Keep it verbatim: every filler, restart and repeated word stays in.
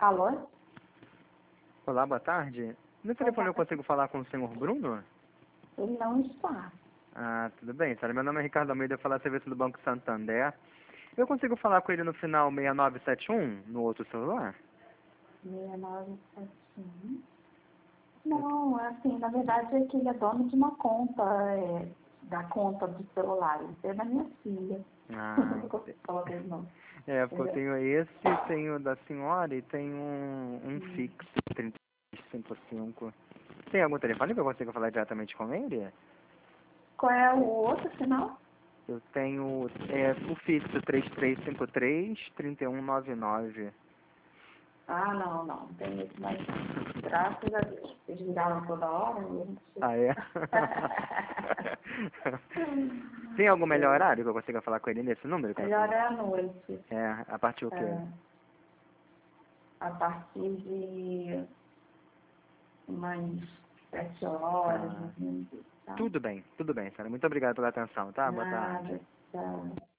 Alô? Olá, boa tarde. No telefone eu consigo falar com o senhor Bruno? Ele não está. Ah, tudo bem, senhora. Meu nome é Ricardo Almeida, eu falo a serviço do Banco Santander. Eu consigo falar com ele no final seis nove sete um, no outro celular? seis nove sete um. Não, assim, na verdade é que ele é dono de uma conta, é, da conta do celular. Isso é da minha filha. Ah, Não consigo falar com ele, não. é, porque eu Entendeu? tenho esse, tenho da senhora e tenho um, um Hum. fixo, trinta e cinco cinco. Tem algum telefone que eu consiga falar diretamente com ele? Qual é o outro sinal? Eu tenho é, o fixo três três cinco três, três um nove nove. Ah, não, não. Não tem isso mais não. Graças a Deus. Eles ligavam toda hora e a gente... Ah, é? Tem algum melhor horário que eu consiga falar com ele nesse número? Que eu Melhor não- é à noite. É, a partir do quê? É, a partir de umas sete horas, Ah, mais ou menos, tá? tudo bem, tudo bem, senhora. Muito obrigado pela atenção, tá? Boa tarde. Nada, tchau.